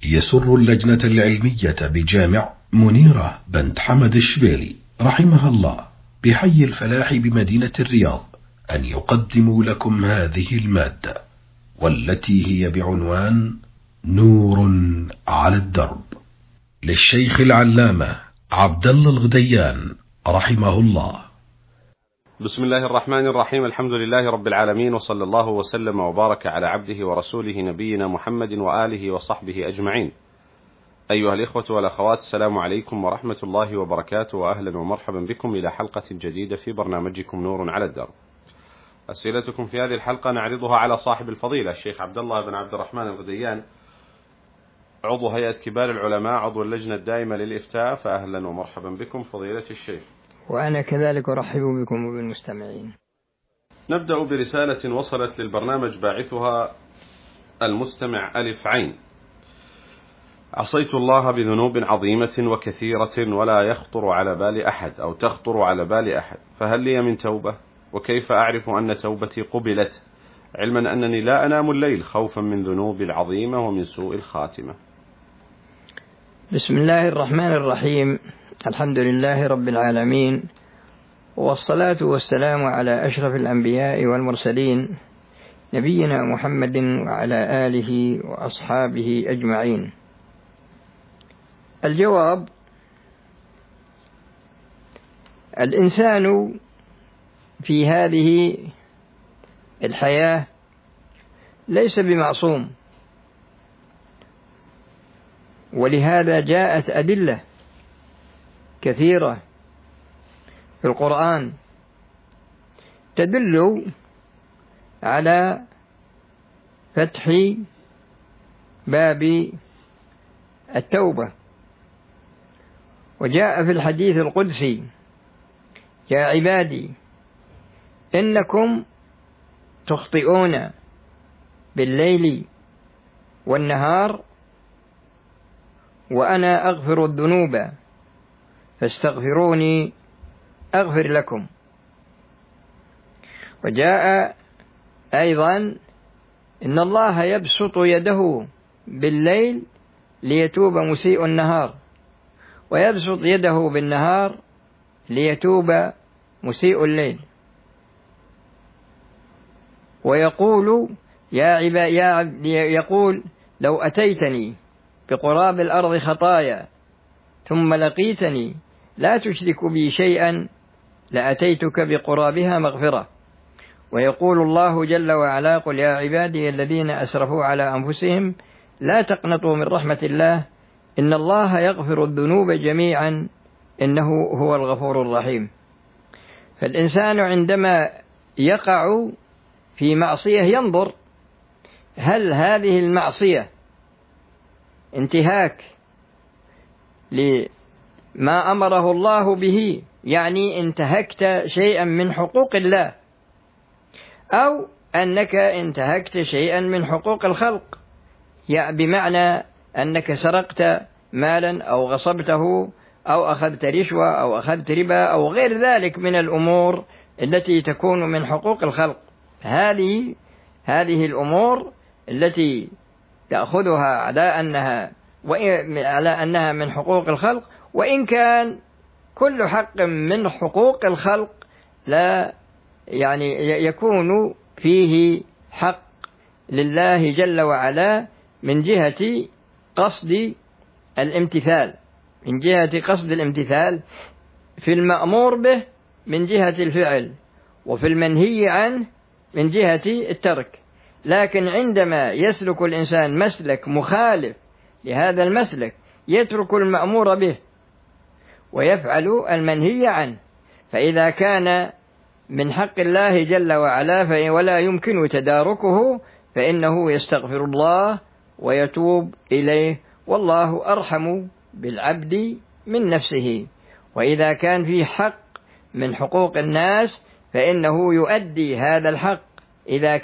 يسر اللجنة العلمية بجامع منيرة بنت حمد الشبيلي رحمها الله بحي الفلاح بمدينة الرياض أن يقدموا لكم هذه المادة، والتي هي بعنوان نور على الدرب، للشيخ العلامة عبد الله الغديان رحمه الله. بسم الله الرحمن الرحيم. الحمد لله رب العالمين، وصلى الله وسلم وبارك على عبده ورسوله نبينا محمد وآله وصحبه أجمعين. أيها الإخوة والأخوات، السلام عليكم ورحمة الله وبركاته، وأهلا ومرحبا بكم إلى حلقة جديدة في برنامجكم نور على الدرب. أسئلتكم في هذه الحلقة نعرضها على صاحب الفضيلة الشيخ عبد الله بن عبد الرحمن الغديان، عضو هيئة كبار العلماء، عضو اللجنة الدائمة للإفتاء. فأهلا ومرحبا بكم فضيلة الشيخ. وأنا كذلك أرحب بكم وبالمستمعين. نبدأ برسالة وصلت للبرنامج باعثها المستمع ألف عين: عصيت الله بذنوب عظيمة وكثيرة ولا يخطر على بال أحد أو تخطر على بال أحد، فهل لي من توبة؟ وكيف أعرف أن توبتي قبلت، علما أنني لا أنام الليل خوفا من ذنوب العظيمة ومن سوء الخاتمة؟ بسم الله الرحمن الرحيم. الحمد لله رب العالمين، والصلاة والسلام على أشرف الأنبياء والمرسلين نبينا محمد وعلى آله وأصحابه أجمعين. الجواب: الإنسان في هذه الحياة ليس بمعصوم، ولهذا جاءت أدلة كثيرة في القرآن تدل على فتح باب التوبة. وجاء في الحديث القدسي: يا عبادي إنكم تخطئون بالليل والنهار وأنا أغفر الذنوب فاستغفروني أغفر لكم. وجاء أيضا: إن الله يبسط يده بالليل ليتوب مسيء النهار، ويبسط يده بالنهار ليتوب مسيء الليل. ويقول يقول: لو أتيتني بقراب الأرض خطايا ثم لقيتني لا تشرك بي شيئا لأتيتك بقرابها مغفرة. ويقول الله جل وعلا: قل يا عبادي الذين أسرفوا على أنفسهم لا تقنطوا من رحمة الله إن الله يغفر الذنوب جميعا إنه هو الغفور الرحيم. فالإنسان عندما يقع في معصية ينظر هل هذه المعصية انتهاك لما أمره الله به، يعني انتهكت شيئا من حقوق الله، أو أنك انتهكت شيئا من حقوق الخلق، يعني بمعنى أنك سرقت مالا أو غصبته أو أخذت رشوة أو أخذت ربا أو غير ذلك من الأمور التي تكون من حقوق الخلق. هذه الأمور التي تأخذها على أنها من حقوق الخلق، وإن كان كل حق من حقوق الخلق لا يعني يكون فيه حق لله جل وعلا من جهة قصد الامتثال، في المأمور به من جهة الفعل، وفي المنهي عنه من جهة الترك. لكن عندما يسلك الإنسان مسلك مخالف لهذا المسلك يترك المأمور به ويفعل المنهي عنه، فإذا كان من حق الله جل وعلا ولا يمكن تداركه فإنه يستغفر الله ويتوب إليه، والله أرحم بالعبد من نفسه. وإذا كان في حق من حقوق الناس فإنه يؤدي هذا الحق إذا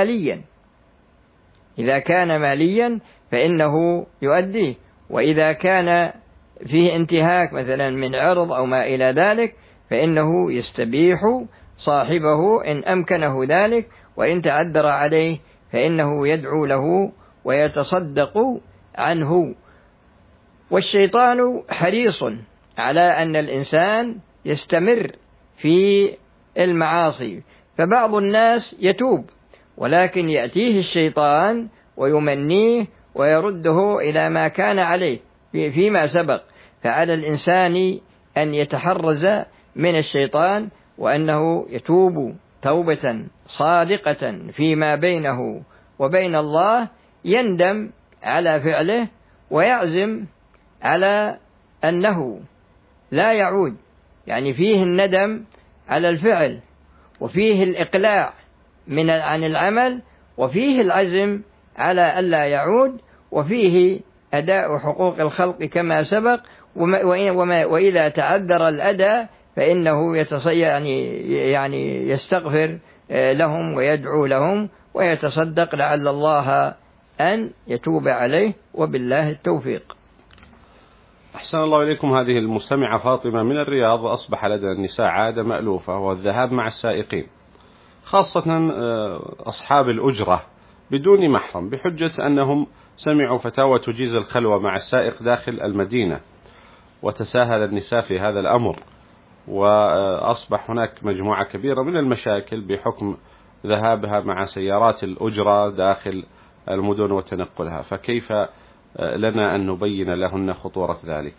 كان ماليا فإنه يؤديه، وإذا كان فيه انتهاك مثلا من عرض أو ما إلى ذلك فإنه يستبيح صاحبه إن أمكنه ذلك، وإن تعذر عليه فإنه يدعو له ويتصدق عنه. والشيطان حريص على أن الإنسان يستمر في المعاصي، فبعض الناس يتوب ولكن يأتيه الشيطان ويمنيه ويرده إلى ما كان عليه فيما سبق. فعلى الإنسان أن يتحرز من الشيطان، وأنه يتوب توبة صادقة فيما بينه وبين الله، يندم على فعله ويعزم على أنه لا يعود. يعني فيه الندم على الفعل، وفيه الإقلاع عن العمل، وفيه العزم على ألا يعود، وفيه أداء حقوق الخلق كما سبق. وإذا تعذر الأداء فإنه يعني يستغفر لهم ويدعو لهم ويتصدق لعل الله أن يتوب عليه، وبالله التوفيق. أحسن الله إليكم. هذه المستمعة فاطمة من الرياض: أصبح لدى النساء عادة مألوفة وهو الذهاب مع السائقين، خاصة أصحاب الأجرة بدون محرم، بحجة أنهم سمعوا فتاوى تجيز الخلوة مع السائق داخل المدينة، وتساهل النساء في هذا الأمر، وأصبح هناك مجموعة كبيرة من المشاكل بحكم ذهابها مع سيارات الأجرة داخل المدن وتنقلها، فكيف لنا أن نبين لهن خطورة ذلك؟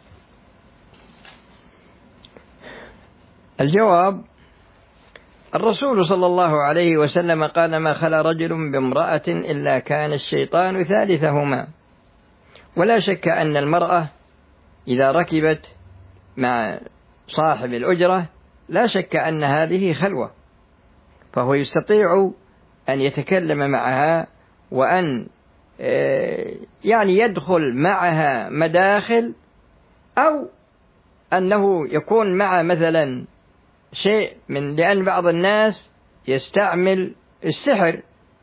الجواب: الرسول صلى الله عليه وسلم قال: ما خلا رجل بامرأة إلا كان الشيطان ثالثهما. ولا شك أن المرأة إذا ركبت مع صاحب الأجرة لا شك أن هذه خلوة، فهو يستطيع أن يتكلم معها، وأن يعني يدخل معها مداخل، أو أنه يكون مع مثلا شيء لأن بعض الناس يستعمل السحر،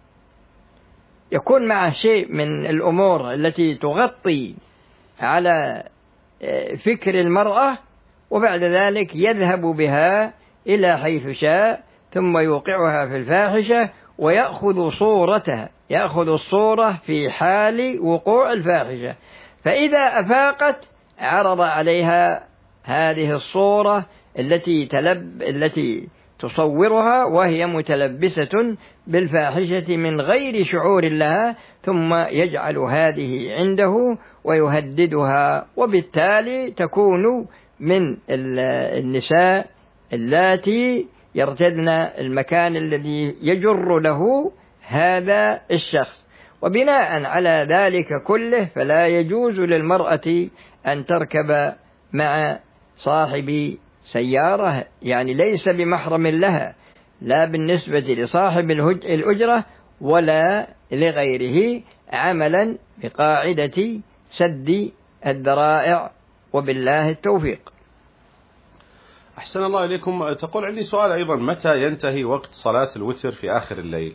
يكون معه شيء من الأمور التي تغطي على فكر المرأة، وبعد ذلك يذهب بها إلى حيث شاء ثم يوقعها في الفاحشة ويأخذ صورتها، يأخذ الصورة في حال وقوع الفاحشة. فإذا أفاقت عرض عليها هذه الصورة التي تصورها وهي متلبسة بالفاحشة من غير شعور لها، ثم يجعل هذه عنده ويهددها، وبالتالي تكون من النساء اللاتي يرتدن المكان الذي يجر له هذا الشخص. وبناء على ذلك كله فلا يجوز للمرأة أن تركب مع صاحب سيارة، يعني ليس بمحرم لها، لا بالنسبة لصاحب الأجرة ولا لغيره، عملا بقاعدة سد الذرائع، وبالله التوفيق. أحسن الله إليكم. تقول: عندي سؤال أيضا: متى ينتهي وقت صلاة الوتر في آخر الليل؟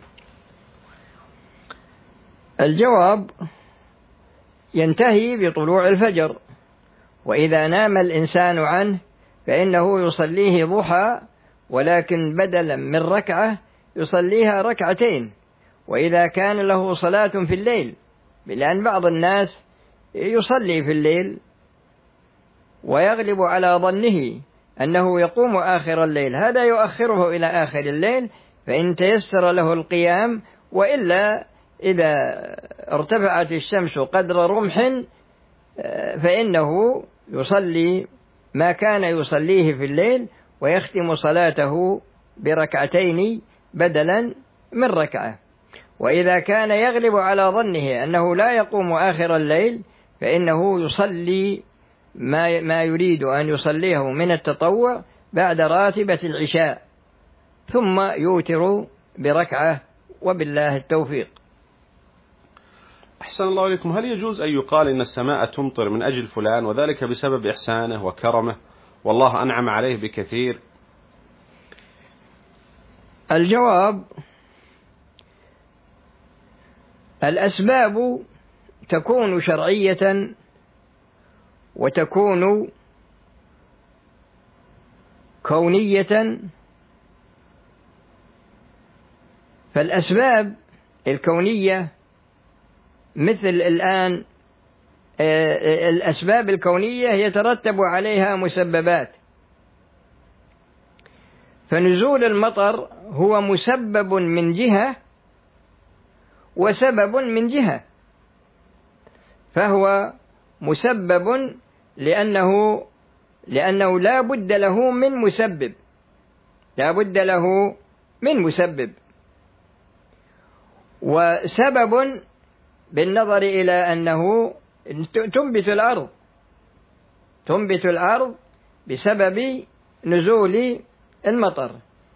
الجواب: ينتهي بطلوع الفجر، وإذا نام الإنسان عنه فإنه يصليه ضحى، ولكن بدلا من ركعة يصليها ركعتين. وإذا كان له صلاة في الليل، لأن بعض الناس يصلي في الليل ويغلب على ظنه أنه يقوم آخر الليل، هذا يؤخره إلى آخر الليل فإن تيسر له القيام، وإلا إذا ارتفعت الشمس قدر رمح فإنه يصلي ما كان يصليه في الليل ويختم صلاته بركعتين بدلا من ركعة. وإذا كان يغلب على ظنه أنه لا يقوم آخر الليل فإنه يصلي ما يريد أن يصليه من التطوع بعد راتبة العشاء، ثم يوتر بركعة، وبالله التوفيق. أحسن الله إليكم. هل يجوز أن يقال إن السماء تمطر من أجل فلان وذلك بسبب إحسانه وكرمه والله أنعم عليه بكثير؟ الجواب: الأسباب تكون شرعية وتكون كونية. فالأسباب الكونية مثل الآن الأسباب الكونية يترتب عليها مسببات، فنزول المطر هو مسبب من جهة وسبب من جهة، فهو مسبب لأنه لا بد له من مسبب، لا بد له من مسبب، وسبب بالنظر إلى أنه تنبت الأرض بسبب نزول المطر،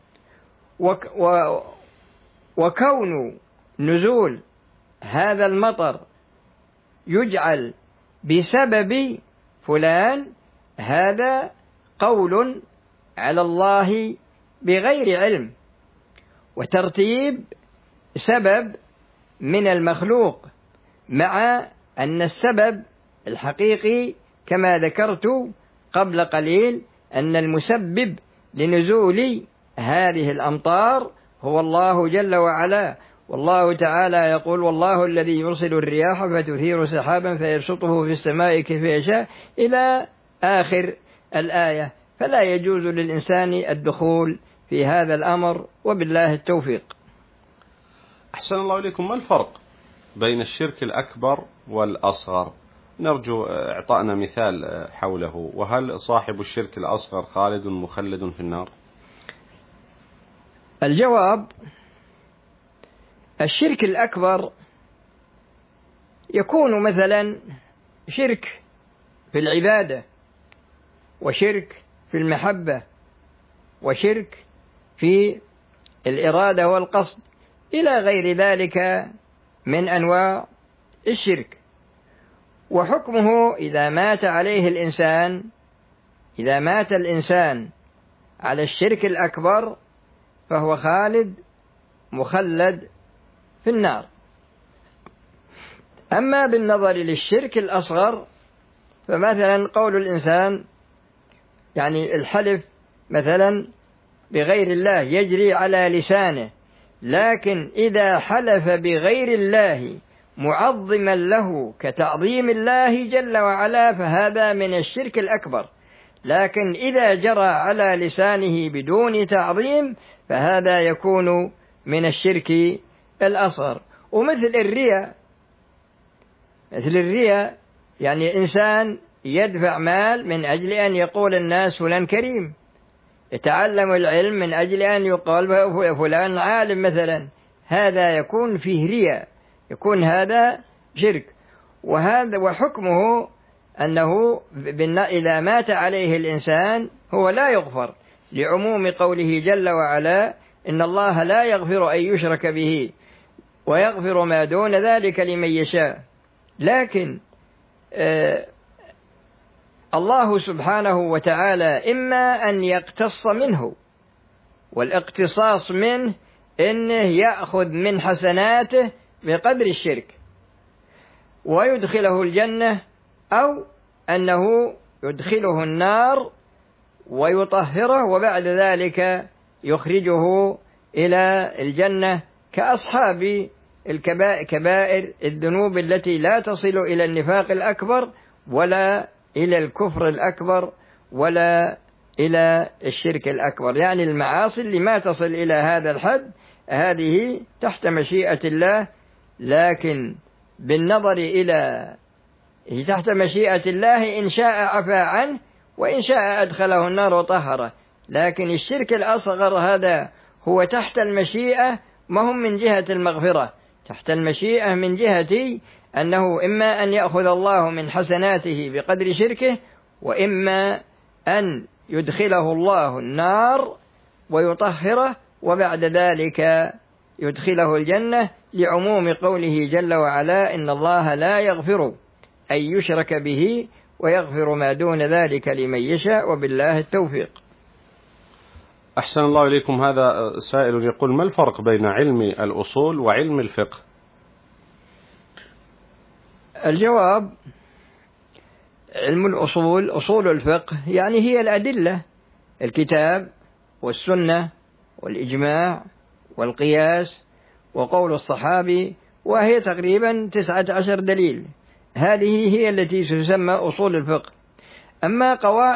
وكون نزول هذا المطر يجعل بسبب فلان هذا قول على الله بغير علم، وترتيب سبب من المخلوق، مع أن السبب الحقيقي كما ذكرت قبل قليل أن المسبب لنزول هذه الأمطار هو الله جل وعلا. والله تعالى يقول: والله الذي يرسل الرياح فتثير سحابا فيبسطه في السماء كيف يشاء، إلى آخر الآية. فلا يجوز للإنسان الدخول في هذا الأمر، وبالله التوفيق. أحسن الله إليكم. ما الفرق بين الشرك الأكبر والأصغر؟ نرجو إعطائنا مثال حوله. وهل صاحب الشرك الأصغر خالد مخلد في النار؟ الجواب: الشرك الأكبر يكون مثلا شرك في العبادة، وشرك في المحبة، وشرك في الإرادة والقصد، إلى غير ذلك من أنواع الشرك. وحكمه إذا مات الإنسان على الشرك الأكبر فهو خالد مخلد في النار. أما بالنظر للشرك الأصغر فمثلا قول الإنسان، يعني الحلف مثلا بغير الله يجري على لسانه، لكن إذا حلف بغير الله معظما له كتعظيم الله جل وعلا فهذا من الشرك الأكبر. لكن إذا جرى على لسانه بدون تعظيم فهذا يكون من الشرك الأصغر. ومثل الرياء، يعني إنسان يدفع مال من أجل أن يقول الناس فلان كريم، يتعلم العلم من أجل أن يقال فلان عالم مثلا، هذا يكون فيه رياء، يكون هذا شرك. وحكمه أنه إذا مات عليه الإنسان هو لا يغفر، لعموم قوله جل وعلا: إن الله لا يغفر أن يشرك به ويغفر ما دون ذلك لمن يشاء. لكن الله سبحانه وتعالى إما أن يقتص منه، والاقتصاص منه إنه يأخذ من حسناته بقدر الشرك ويدخله الجنة، أو أنه يدخله النار ويطهره وبعد ذلك يخرجه إلى الجنة، كأصحاب كبائر الذنوب التي لا تصل إلى النفاق الأكبر ولا إلى الكفر الأكبر ولا إلى الشرك الأكبر. يعني المعاصي اللي ما تصل إلى هذا الحد هذه تحت مشيئة الله، لكن بالنظر إلى تحت مشيئة الله، إن شاء عفى عنه وإن شاء أدخله النار وطهره. لكن الشرك الأصغر هذا هو تحت المشيئة، ما هم من جهة المغفرة، تحت المشيئة من جهة أنه إما أن يأخذ الله من حسناته بقدر شركه، وإما أن يدخله الله النار ويطهره وبعد ذلك يدخله الجنة، لعموم قوله جل وعلا: إن الله لا يغفر أن يشرك به ويغفر ما دون ذلك لمن يشاء، وبالله التوفيق. أحسن الله إليكم. هذا سائل يقول: ما الفرق بين علم الأصول وعلم الفقه؟ الجواب: علم الأصول، أصول الفقه يعني هي الأدلة، الكتاب والسنة والإجماع والقياس وقول الصحابي، وهي تقريبا 19 دليل. هذه هي التي تسمى أصول الفقه. أما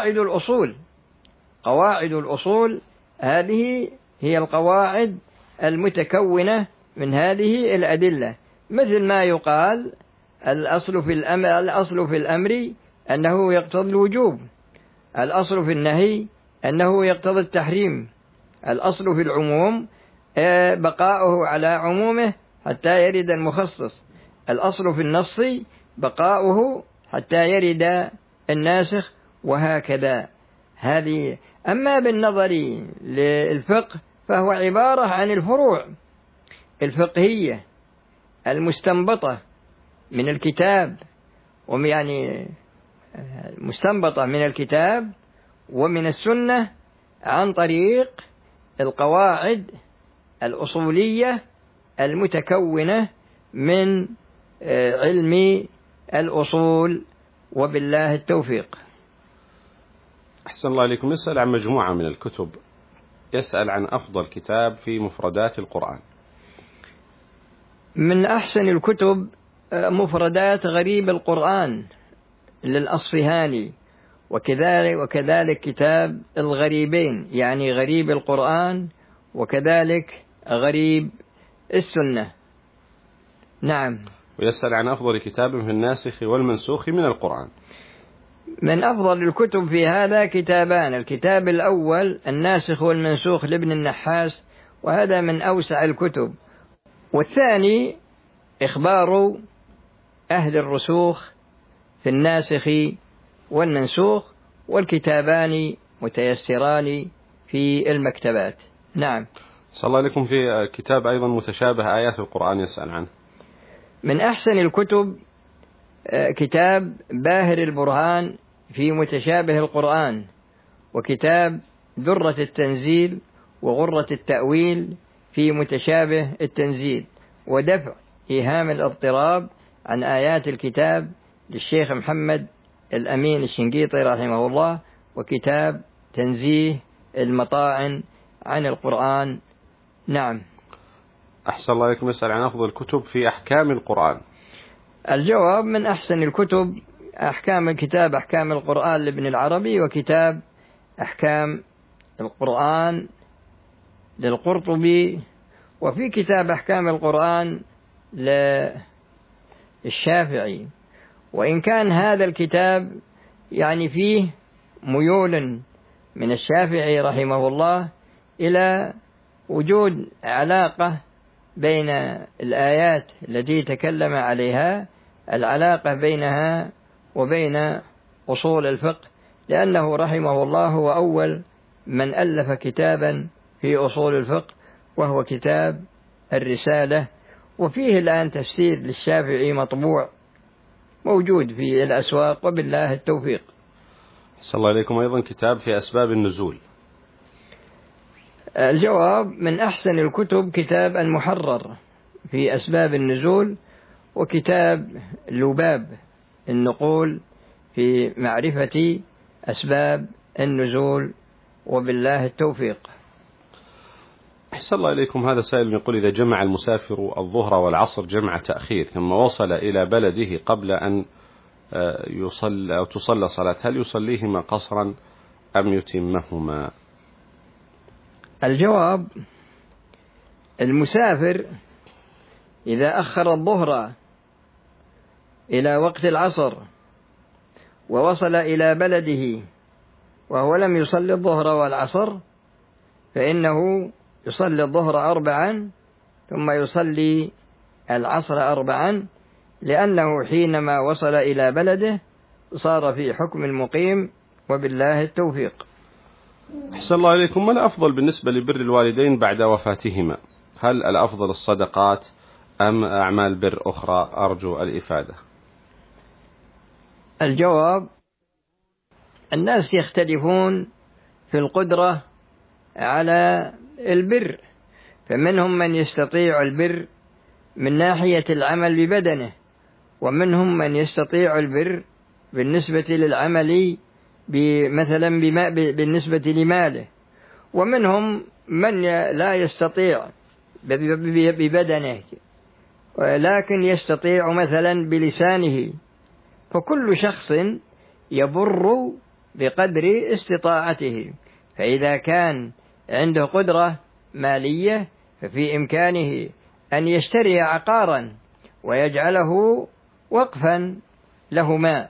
قواعد الأصول هذه هي القواعد المتكونة من هذه الأدلة، مثل ما يقال الأصل في الأمر أنه يقتضي الوجوب، الأصل في النهي أنه يقتضي التحريم، الأصل في العموم بقاؤه على عمومه حتى يرد المخصص، الأصل في النص بقاؤه حتى يرد الناسخ، وهكذا. هذه. أما بالنظر للفقه فهو عبارة عن الفروع الفقهية المستنبطة من الكتاب، يعني مستنبطة من الكتاب ومن السنة عن طريق القواعد الأصولية المتكونة من علم الأصول، وبالله التوفيق. أحسن الله إليكم. يسأل عن مجموعة من الكتب، يسأل عن أفضل كتاب في مفردات القرآن. من أحسن الكتب مفردات غريب القرآن للأصفهاني، وكذلك كتاب الغريبين، يعني غريب القرآن وكذلك غريب السنة. نعم. ويسأل عن أفضل كتاب في الناسخ والمنسوخ من القرآن. من أفضل الكتب في هذا كتابان: الكتاب الأول الناسخ والمنسوخ لابن النحاس، وهذا من أوسع الكتب، والثاني إخبار أهل الرسوخ في الناسخ والمنسوخ، والكتابان متيسران في المكتبات. نعم. صلى الله عليكم. في كتاب أيضا متشابه آيات القرآن يسأل عنه. من أحسن الكتب كتاب باهر البرهان في متشابه القرآن، وكتاب درة التنزيل وغرة التأويل في متشابه التنزيل، ودفع إيهام الاضطراب عن آيات الكتاب للشيخ محمد الأمين الشنقيطي رحمه الله، وكتاب تنزيه المطاعن عن القرآن. نعم. أحسن الله عليكم. يسأل عن أفضل الكتب في أحكام القرآن. الجواب: من أحسن الكتب كتاب أحكام القرآن لابن العربي، وكتاب أحكام القرآن للقرطبي، وفي كتاب أحكام القرآن للشافعي. وإن كان هذا الكتاب يعني فيه ميول من الشافعي رحمه الله إلى وجود علاقة بين الآيات التي تكلم عليها، العلاقة بينها وبين أصول الفقه، لأنه رحمه الله هو أول من ألف كتابا في أصول الفقه، وهو كتاب الرسالة، وفيه الآن تفسير للشافعي مطبوع موجود في الأسواق، وبالله التوفيق. صلى الله عليكم. أيضا كتاب في أسباب النزول. الجواب: من أحسن الكتب كتاب المحرر في أسباب النزول، وكتاب لباب النقول في معرفة أسباب النزول، وبالله التوفيق. أحسن الله إليكم. هذا سائل يقول: إذا جمع المسافر الظهر والعصر جمع تأخير ثم وصل إلى بلده قبل أن يصلى أو تصلى صلاة، هل يصليهما قصرا أم يتمهما؟ الجواب: المسافر إذا أخر الظهر إلى وقت العصر ووصل إلى بلده وهو لم يصلي الظهر والعصر، فإنه يصلي الظهر 4 ثم يصلي العصر 4، لأنه حينما وصل إلى بلده صار في حكم المقيم، وبالله التوفيق. أحسن الله إليكم. ما الأفضل بالنسبة لبر الوالدين بعد وفاتهما؟ هل الأفضل الصدقات أم أعمال بر أخرى؟ أرجو الإفادة. الجواب: الناس يختلفون في القدرة على البر، فمنهم من يستطيع البر من ناحية العمل ببدنه، ومنهم من يستطيع البر بالنسبة للعمل مثلا بالنسبة لماله، ومنهم من لا يستطيع ببدنه لكن يستطيع مثلا بلسانه فكل شخص يبر بقدر استطاعته، فإذا كان عنده قدرة مالية ففي إمكانه أن يشتري عقارا ويجعله وقفا لهما،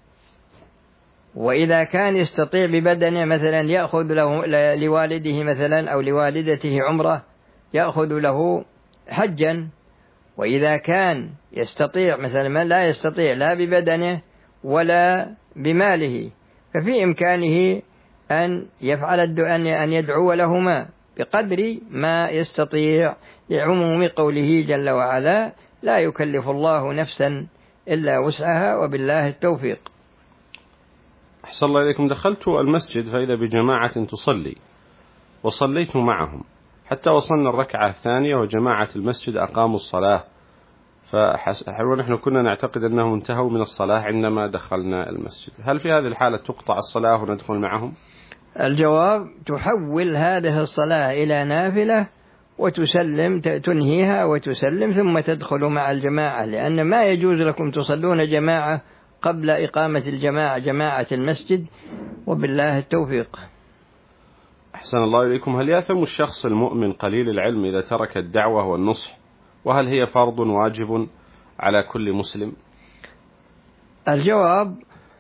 وإذا كان يستطيع ببدنه مثلا يأخذ له لوالده مثلا أو لوالدته عمرة، يأخذ له حجا. وإذا كان يستطيع مثلا من لا يستطيع لا ببدنه ولا بماله، ففي إمكانه أن يفعل أن يدعو لهما بقدر ما يستطيع، لعموم قوله جل وعلا: لا يكلف الله نفسا إلا وسعها وبالله التوفيق. أحسن الله إليكم. دخلت المسجد فإذا بجماعة تصلي وصليت معهم حتى وصلنا الركعة الثانية وجماعة المسجد أقاموا الصلاة، ونحن كنا نعتقد أنهم انتهوا من الصلاة عندما دخلنا المسجد. هل في هذه الحالة تقطع الصلاة وندخل معهم؟ الجواب: تحول هذه الصلاة إلى نافلة وتسلم، تنهيها وتسلم ثم تدخل مع الجماعة، لأن ما يجوز لكم تصلون جماعة قبل إقامة جماعة المسجد، وبالله التوفيق. أحسن الله إليكم. هل يأثم الشخص المؤمن قليل العلم إذا ترك الدعوة والنصح، وهل هي فرض واجب على كل مسلم؟ الجواب: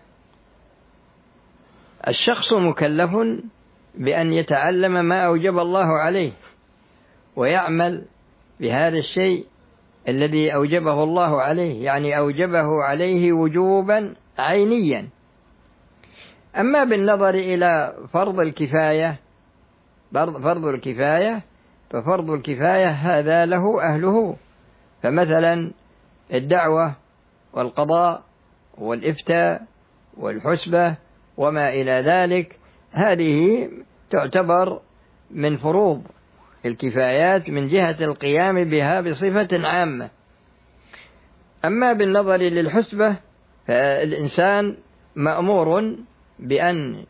الشخص مكلف بأن يتعلم ما أوجب الله عليه ويعمل بهذا الشيء الذي أوجبه الله عليه، يعني أوجبه عليه وجوبا عينيا. أما بالنظر إلى فرض الكفاية ففرض الكفاية هذا له أهله، فمثلا الدعوة والقضاء والإفتاء والحسبة وما إلى ذلك، هذه تعتبر من فروض الكفايات من جهة القيام بها بصفة عامة. أما بالنظر للحسبة فالإنسان مأمور بأن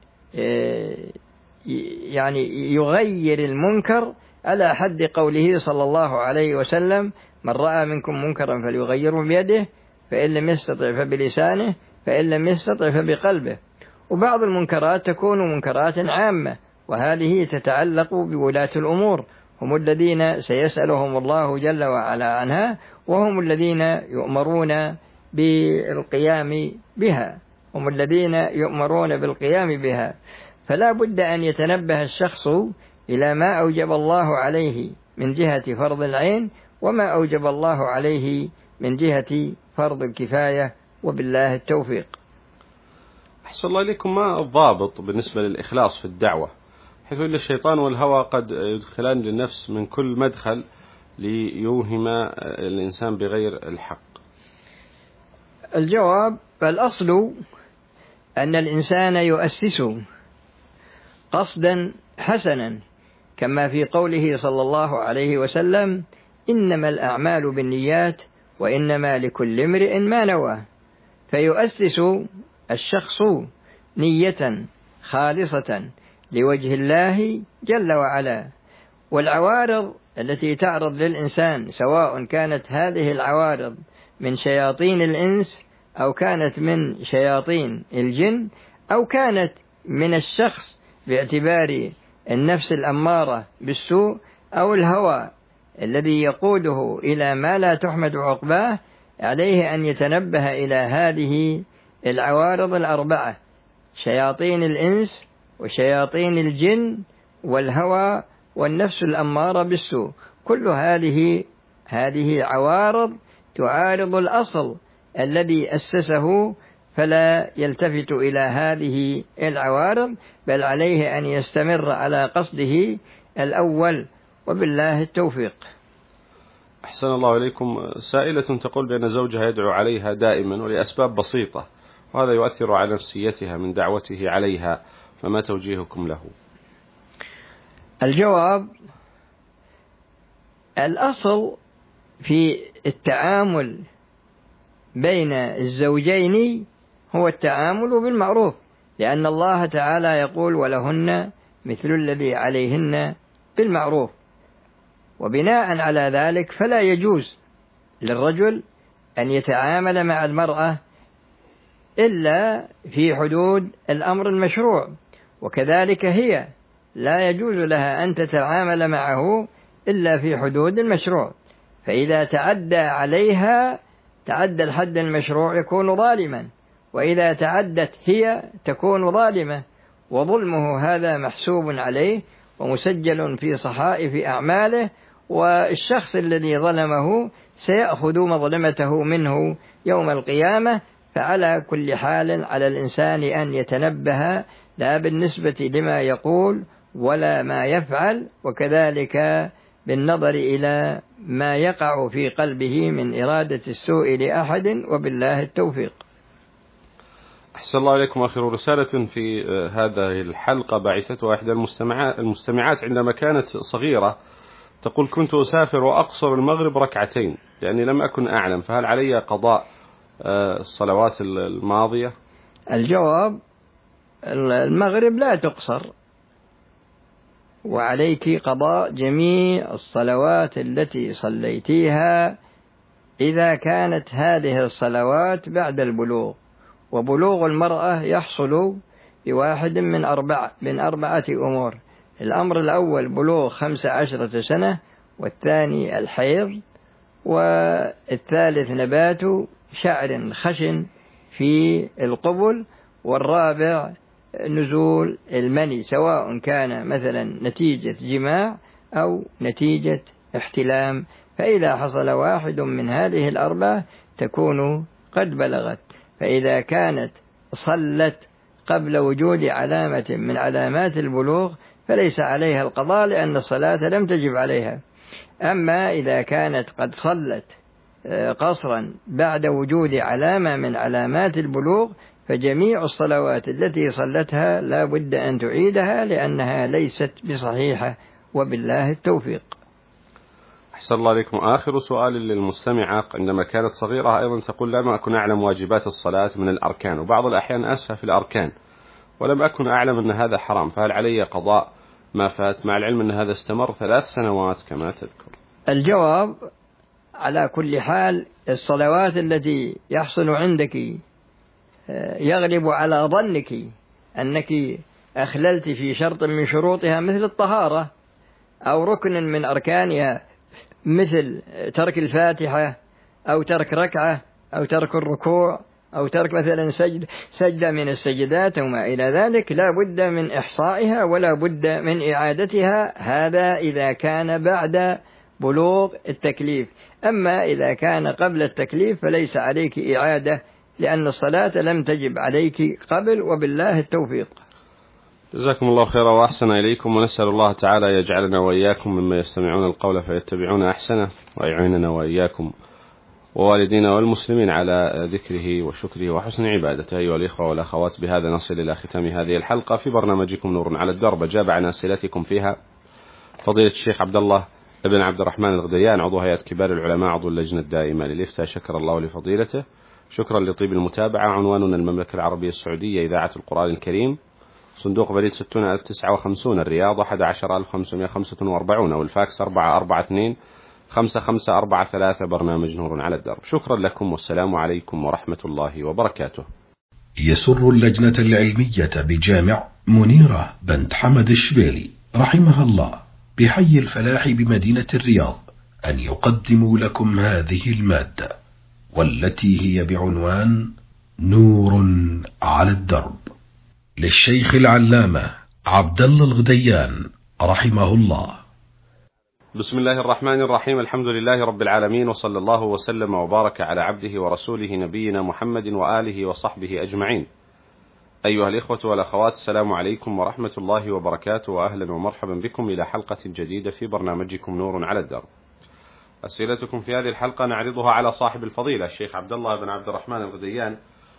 يعني يغير المنكر على حد قوله صلى الله عليه وسلم: من رأى منكم منكرا فليغيره بيده، فإن لم يستطع فبلسانه، فإن لم يستطع فبقلبه. وبعض المنكرات تكون منكرات عامة، وهذه تتعلق بولاة الأمور، هم الذين سيسألهم الله جل وعلا عنها، وهم الذين يؤمرون بالقيام بها. فلا بد أن يتنبه الشخص إلى ما أوجب الله عليه من جهة فرض العين وما أوجب الله عليه من جهة فرض الكفاية، وبالله التوفيق. أحسن الله إليكم. ما الضابط بالنسبة للإخلاص في الدعوة، حيث أن الشيطان والهوى قد يدخلان للنفس من كل مدخل ليوهم الإنسان بغير الحق؟ الجواب: الأصل أن الإنسان يؤسس قصدا حسنا، كما في قوله صلى الله عليه وسلم: إنما الأعمال بالنيات وإنما لكل امرئ ما نوى. فيؤسس الشخص نية خالصة لوجه الله جل وعلا، والعوارض التي تعرض للإنسان سواء كانت هذه العوارض من شياطين الإنس أو كانت من شياطين الجن أو كانت من الشخص باعتبار النفس الأمارة بالسوء أو الهوى الذي يقوده إلى ما لا تحمد عقباه، عليه أن يتنبه إلى هذه العوارض الأربعة: شياطين الإنس وشياطين الجن والهوى والنفس الأمارة بالسوء. كل هذه عوارض تعارض الأصل الذي أسسه، فلا يلتفت إلى هذه العوارض، بل عليه أن يستمر على قصده الأول، وبالله التوفيق. أحسن الله إليكم. سائلة تقول بأن زوجها يدعو عليها دائما ولأسباب بسيطة، وهذا يؤثر على نفسيتها من دعوته عليها، فما توجيهكم له؟ الجواب: الأصل في التعامل بين الزوجين هو التعامل بالمعروف، لأن الله تعالى يقول: ولهن مثل الذي عليهن بالمعروف. وبناء على ذلك فلا يجوز للرجل أن يتعامل مع المرأة إلا في حدود الأمر المشروع، وكذلك هي لا يجوز لها أن تتعامل معه إلا في حدود المشروع، فإذا تعدى عليها تعدى الحد المشروع يكون ظالما، وإذا تعدت هي تكون ظالمة، وظلمه هذا محسوب عليه ومسجل في صحائف أعماله، والشخص الذي ظلمه سيأخذ مظلمته منه يوم القيامة. فعلى كل حال على الإنسان أن يتنبه لا بالنسبة لما يقول ولا ما يفعل، وكذلك بالنظر إلى ما يقع في قلبه من إرادة السوء لأحد، وبالله التوفيق. أحسن الله إليكم. آخر رسالة في هذه الحلقة بعثتها إحدى المستمعات عندما كانت صغيرة، تقول: كنت أسافر وأقصر المغرب ركعتين لأني لم أكن أعلم، فهل علي قضاء الصلوات الماضية؟ الجواب: المغرب لا تقصر، وعليك قضاء جميع الصلوات التي صليتيها إذا كانت هذه الصلوات بعد البلوغ. وبلوغ المرأة يحصل بواحد من أربعة أمور: الأمر الأول بلوغ 15 سنة، والثاني الحيض، والثالث نبات شعر خشن في القبل، والرابع نزول المني، سواء كان مثلا نتيجة جماع أو نتيجة احتلام. فإذا حصل واحد من هذه الأربعة تكون قد بلغت. فإذا كانت صلت قبل وجود علامة من علامات البلوغ فليس عليها القضاء، لأن الصلاة لم تجب عليها. أما إذا كانت قد صلت قصرا بعد وجود علامة من علامات البلوغ فجميع الصلوات التي صلتها لا بد أن تعيدها، لأنها ليست بصحيحة، وبالله التوفيق. أحسن الله عليكم. آخر سؤال للمستمعة، عندما كانت صغيرة أيضا تقول: لم أكن أعلم واجبات الصلاة من الأركان، وبعض الأحيان أسهى في الأركان ولم أكن أعلم أن هذا حرام، فهل علي قضاء ما فات، مع العلم أن هذا استمر 3 سنوات كما تذكر؟ الجواب: على كل حال الصلوات التي يحصل عندك يغلب على ظنك أنك أخللت في شرط من شروطها مثل الطهارة، أو ركن من أركانها مثل ترك الفاتحة، أو ترك ركعة، أو ترك الركوع، أو ترك مثلا سجدة من السجدات وما إلى ذلك، لا بد من إحصائها ولا بد من إعادتها. هذا إذا كان بعد بلوغ التكليف. أما إذا كان قبل التكليف فليس عليك إعادة، لأن الصلاة لم تجب عليك قبل، وبالله التوفيق. جزاكم الله خيرا وأحسن إليكم، ونسأل الله تعالى يجعلنا وإياكم مما يستمعون القول فيتبعون أحسنه، ويعيننا وإياكم ووالدينا والمسلمين على ذكره وشكره وحسن عبادته. أيها الإخوة والأخوات، بهذا نصل إلى ختام هذه الحلقة في برنامجكم نور على الدرب. أجاب عن أسئلتكم فيها فضيلة الشيخ عبد الله بن عبد الرحمن الغديان، عضو هيئة كبار العلماء، عضو اللجنة الدائمة للإفتاء، شكر الله لفضيلته. شكرا لطيب المتابعة. عنواننا المملكة العربية السعودية، إذاعة القرآن الكريم، صندوق بريد 60059 الرياض 11545، والفاكس 442 5543. برنامج نور على الدرب. شكرا لكم، والسلام عليكم ورحمة الله وبركاته. يسر اللجنة العلمية بجامع منيرة بنت حمد الشبيلي رحمها الله بحي الفلاح بمدينة الرياض أن يقدموا لكم هذه المادة، والتي هي بعنوان نور على الدرب، للشيخ العلامة عبد الله الغديان رحمه الله. بسم الله الرحمن الرحيم. الحمد لله رب العالمين، وصلى الله وسلم وبارك على عبده ورسوله نبينا محمد وآله وصحبه أجمعين. أيها الإخوة والأخوات، السلام عليكم ورحمة الله وبركاته، وأهلا ومرحبا بكم إلى حلقة جديدة في برنامجكم نور على الدرب. أسئلتكم في هذه الحلقة نعرضها على صاحب الفضيلة الشيخ عبد الله بن عبد الرحمن الغديان،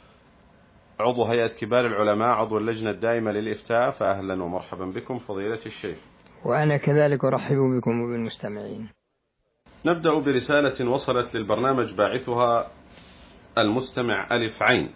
عضو هيئة كبار العلماء، عضو اللجنة الدائمة للإفتاء. فأهلا ومرحبا بكم فضيلة الشيخ. وأنا كذلك أرحب بكم وبالمستمعين. نبدأ برسالة وصلت للبرنامج باعثها المستمع ألف عين: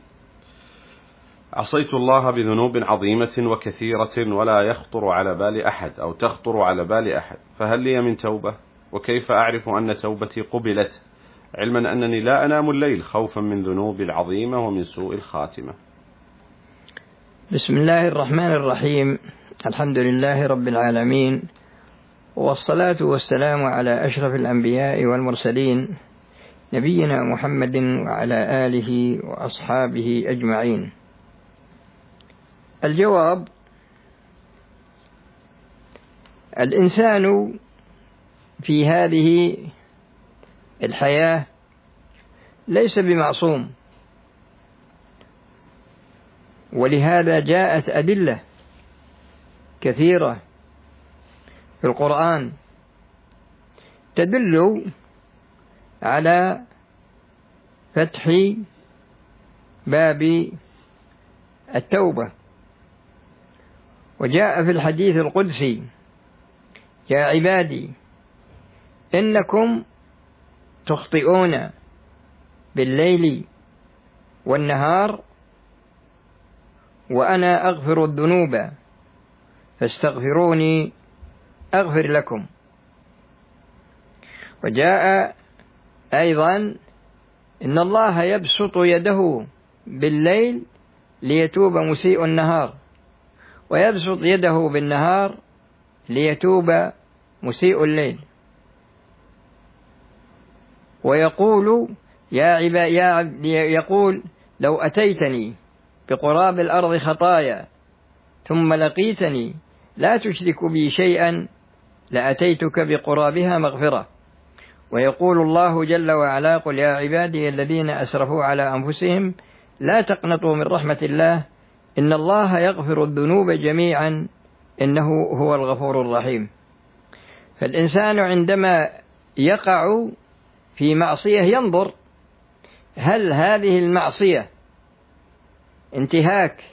عصيت الله بذنوب عظيمة وكثيرة ولا يخطر على بال أحد أو تخطر على بال أحد، فهل لي من توبة؟ وكيف أعرف أن توبتي قبلت علما أنني لا أنام الليل خوفا من ذنوبي العظيمة ومن سوء الخاتمة. بسم الله الرحمن الرحيم. الحمد لله رب العالمين، والصلاة والسلام على أشرف الأنبياء والمرسلين نبينا محمد وعلى آله وأصحابه أجمعين. الجواب: الإنسان في هذه الحياة ليس بمعصوم، ولهذا جاءت أدلة كثيرة في القرآن تدل على فتح باب التوبة. وجاء في الحديث القدسي: يا عبادي إنكم تخطئون بالليل والنهار وأنا أغفر الذنوب فاستغفروني أغفر لكم. وجاء أيضا: إن الله يبسط يده بالليل ليتوب مسيء النهار، ويبسط يده بالنهار ليتوب مسيء الليل. ويقول: يقول: لو أتيتني بقراب الأرض خطايا ثم لقيتني لا تشرك بي شيئا لأتيتك بقرابها مغفرة. ويقول الله جل وعلا: قل يا عبادي الذين أسرفوا على أنفسهم لا تقنطوا من رحمة الله إن الله يغفر الذنوب جميعا إنه هو الغفور الرحيم. فالإنسان عندما يقع في معصية ينظر هل هذه المعصية انتهاك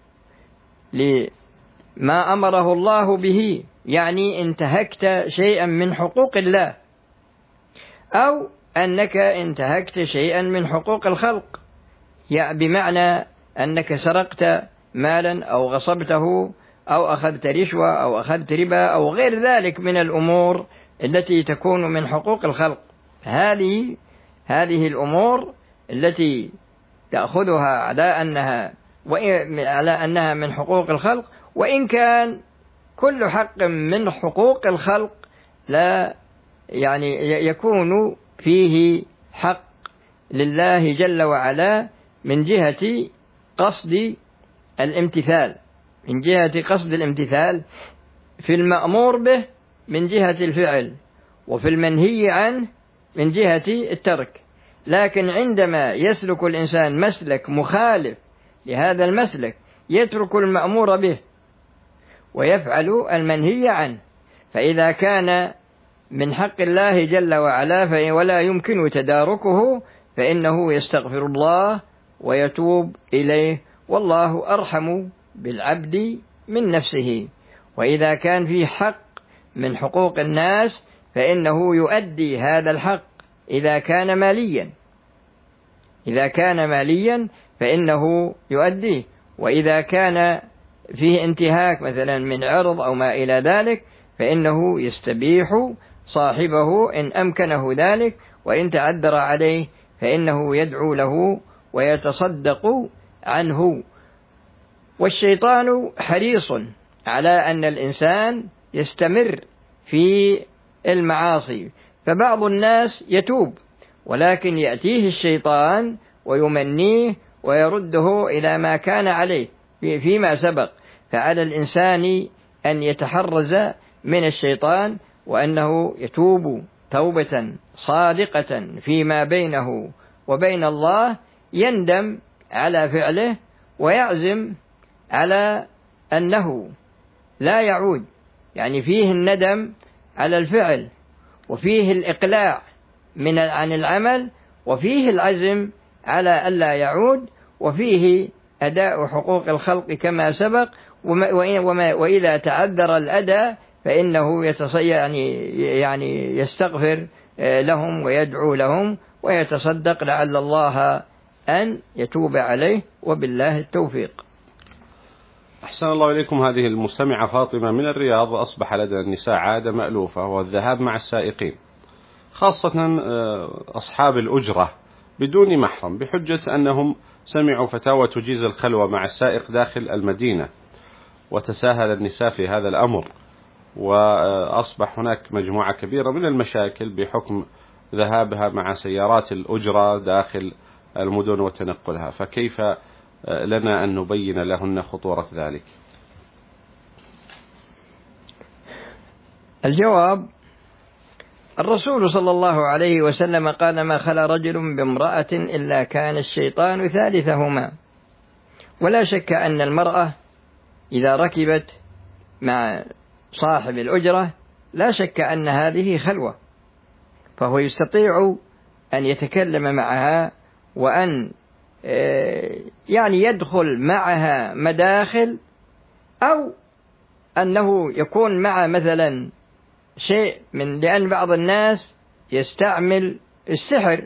لما أمره الله به، يعني انتهكت شيئا من حقوق الله، أو أنك انتهكت شيئا من حقوق الخلق، يعني بمعنى أنك سرقت مالا أو غصبته أو أخذت رشوة أو أخذت ربا أو غير ذلك من الأمور التي تكون من حقوق الخلق. هذه الأمور التي تأخذها على أنها من حقوق الخلق، وإن كان كل حق من حقوق الخلق لا يعني يكون فيه حق لله جل وعلا من جهة قصد الامتثال، في المأمور به من جهة الفعل، وفي المنهي عنه من جهة الترك. لكن عندما يسلك الإنسان مسلك مخالف لهذا المسلك يترك المأمور به ويفعل المنهي عنه، فإذا كان من حق الله جل وعلا ولا يمكن تداركه فإنه يستغفر الله ويتوب إليه، والله أرحم بالعبد من نفسه. وإذا كان في حق من حقوق الناس فإنه يؤدي هذا الحق إذا كان ماليا فإنه يؤديه، وإذا كان فيه انتهاك مثلا من عرض أو ما إلى ذلك فإنه يستبيح صاحبه إن أمكنه ذلك، وإن تعذر عليه فإنه يدعو له ويتصدق عنه. والشيطان حريص على أن الإنسان يستمر في المعاصي، فبعض الناس يتوب ولكن يأتيه الشيطان ويمنيه ويرده إلى ما كان عليه فيما سبق. فعلى الإنسان أن يتحرز من الشيطان، وأنه يتوب توبة صادقة فيما بينه وبين الله، يندم على فعله ويعزم على أنه لا يعود، يعني فيه الندم على الفعل، وفيه الإقلاع عن العمل، وفيه العزم على ألا يعود، وفيه أداء حقوق الخلق كما سبق. وإذا تعذر الأداء فإنه يعني يستغفر لهم ويدعو لهم ويتصدق لعل الله أن يتوب عليه، وبالله التوفيق. أحسن الله إليكم. هذه المستمعة فاطمة من الرياض: أصبح لدى النساء عادة مألوفة وهو الذهاب مع السائقين، خاصة أصحاب الأجرة بدون محرم، بحجة أنهم سمعوا فتاوى تجيز الخلوة مع السائق داخل المدينة، وتساهل النساء في هذا الأمر، وأصبح هناك مجموعة كبيرة من المشاكل بحكم ذهابها مع سيارات الأجرة داخل المدن وتنقلها. فكيف لنا أن نبين لهن خطورة ذلك؟ الجواب: الرسول صلى الله عليه وسلم قال: ما خلا رجل بامرأة إلا كان الشيطان ثالثهما. ولا شك أن المرأة إذا ركبت مع صاحب الأجرة لا شك أن هذه خلوة، فهو يستطيع أن يتكلم معها وأن يعني يدخل معها مداخل، أو أنه يكون مع مثلا شيء لأن بعض الناس يستعمل السحر،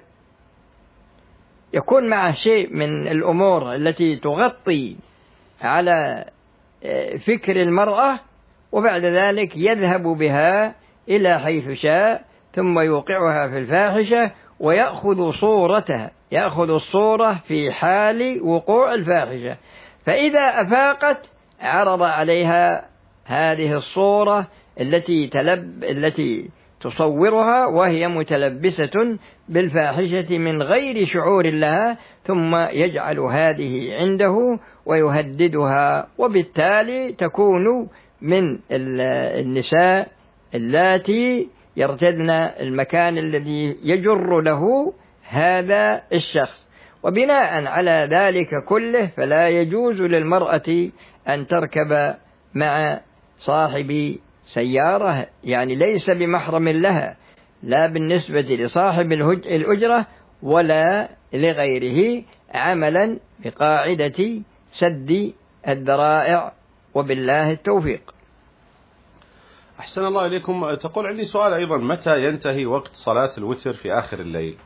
يكون معه شيء من الأمور التي تغطي على فكر المرأة، وبعد ذلك يذهب بها إلى حيث شاء ثم يوقعها في الفاحشة ويأخذ صورتها، يأخذ الصورة في حال وقوع الفاحشة، فإذا أفاقت عرض عليها هذه الصورة التي تصورها وهي متلبسة بالفاحشة من غير شعور لها، ثم يجعل هذه عنده ويهددها، وبالتالي تكون من النساء اللاتي يرتدن المكان الذي يجر له هذا الشخص. وبناء على ذلك كله فلا يجوز للمرأة أن تركب مع صاحب سيارة، يعني ليس بمحرم لها، لا بالنسبة لصاحب الأجرة ولا لغيره، عملا بقاعدة سد الذرائع، وبالله التوفيق. أحسن الله إليكم. تقول: عندي سؤال أيضا، متى ينتهي وقت صلاة الوتر في آخر الليل؟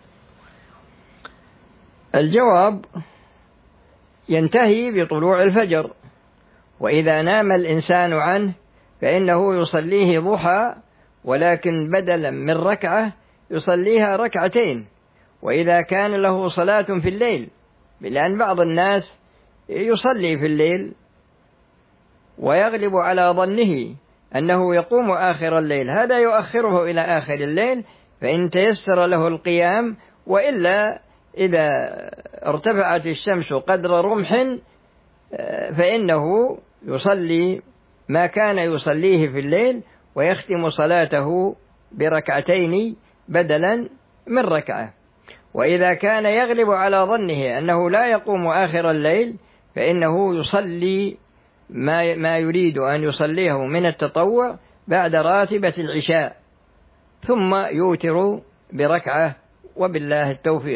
الجواب: ينتهي بطلوع الفجر، وإذا نام الإنسان عنه فإنه يصليه ضحى، ولكن بدلا من ركعة يصليها ركعتين. وإذا كان له صلاة في الليل، لأن بعض الناس يصلي في الليل ويغلب على ظنه أنه يقوم آخر الليل، هذا يؤخره إلى آخر الليل فإن تيسر له القيام، وإلا إذا ارتفعت الشمس قدر رمح فإنه يصلي ما كان يصليه في الليل ويختم صلاته بركعتين بدلا من ركعة. وإذا كان يغلب على ظنه أنه لا يقوم آخر الليل فإنه يصلي ما يريد أن يصليه من التطوع بعد راتبة العشاء، ثم يوتر بركعة، وبالله التوفيق.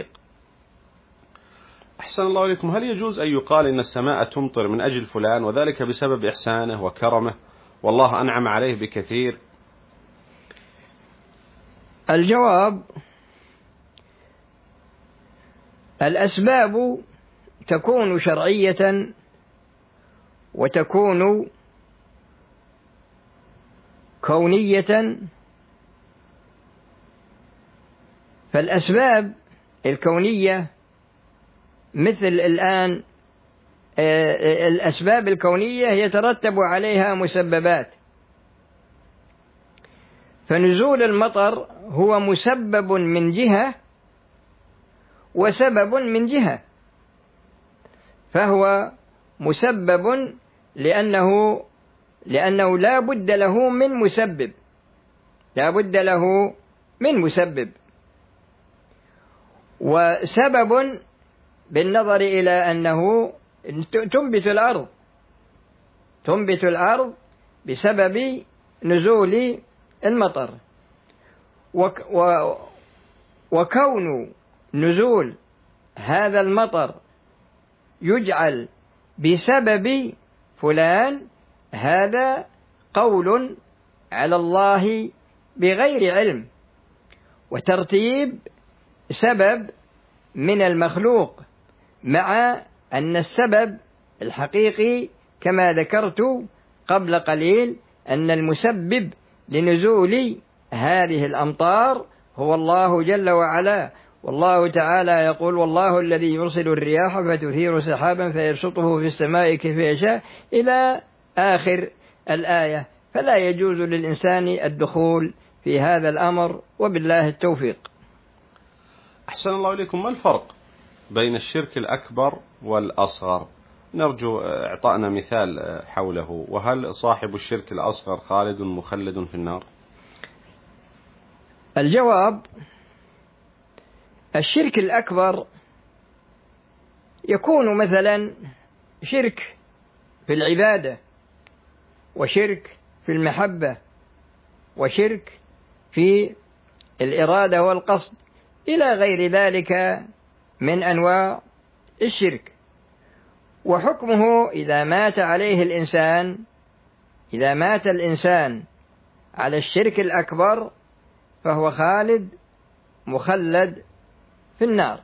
أحسن الله إليكم. هل يجوز أن يقال إن السماء تمطر من أجل فلان وذلك بسبب إحسانه وكرمه والله أنعم عليه بكثير؟ الجواب: الأسباب تكون شرعية وتكون كونية. فالأسباب الكونية مثل الآن الأسباب الكونية يترتب عليها مسببات، فنزول المطر هو مسبب من جهة وسبب من جهة، فهو مسبب لأنه لا بد له من مسبب، لا بد له من مسبب، وسبب بالنظر إلى أنه تنبت الأرض بسبب نزول المطر، وكون نزول هذا المطر يجعل بسبب فلان هذا قول على الله بغير علم، وترتيب سبب من المخلوق، مع أن السبب الحقيقي كما ذكرت قبل قليل أن المسبب لنزول هذه الأمطار هو الله جل وعلا. والله تعالى يقول: والله الذي يرسل الرياح فتثير سحابا فيبسطه في السماء كيف يشاء، إلى آخر الآية. فلا يجوز للإنسان الدخول في هذا الأمر، وبالله التوفيق. أحسن الله إليكم. ما الفرق بين الشرك الأكبر والأصغر؟ نرجو إعطائنا مثال حوله. وهل صاحب الشرك الأصغر خالد مخلد في النار؟ الجواب: الشرك الأكبر يكون مثلا شرك في العبادة، وشرك في المحبة، وشرك في الإرادة والقصد، إلى غير ذلك من أنواع الشرك. وحكمه إذا مات عليه الإنسان، إذا مات الإنسان على الشرك الأكبر فهو خالد مخلد في النار.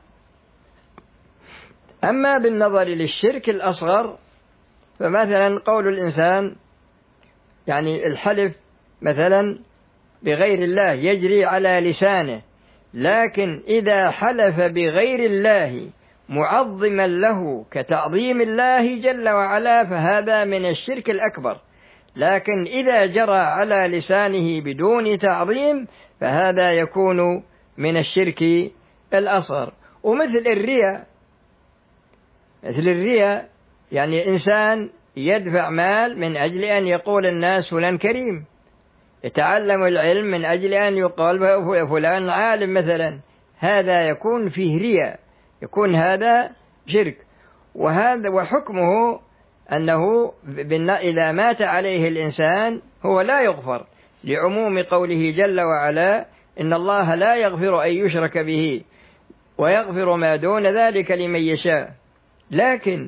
أما بالنظر للشرك الأصغر فمثلا قول الإنسان، يعني الحلف مثلا بغير الله يجري على لسانه، لكن إذا حلف بغير الله معظما له كتعظيم الله جل وعلا فهذا من الشرك الأكبر. لكن إذا جرى على لسانه بدون تعظيم فهذا يكون من الشرك الأصغر. ومثل الرياء، مثل الرياء يعني إنسان يدفع مال من أجل أن يقول الناس فلان كريم، يتعلم العلم من أجل أن يقال فلان عالم مثلا، هذا يكون فيه رياء، يكون هذا شرك. وهذا وحكمه أنه إذا مات عليه الإنسان هو لا يغفر، لعموم قوله جل وعلا: إن الله لا يغفر أن يشرك به ويغفر ما دون ذلك لمن يشاء. لكن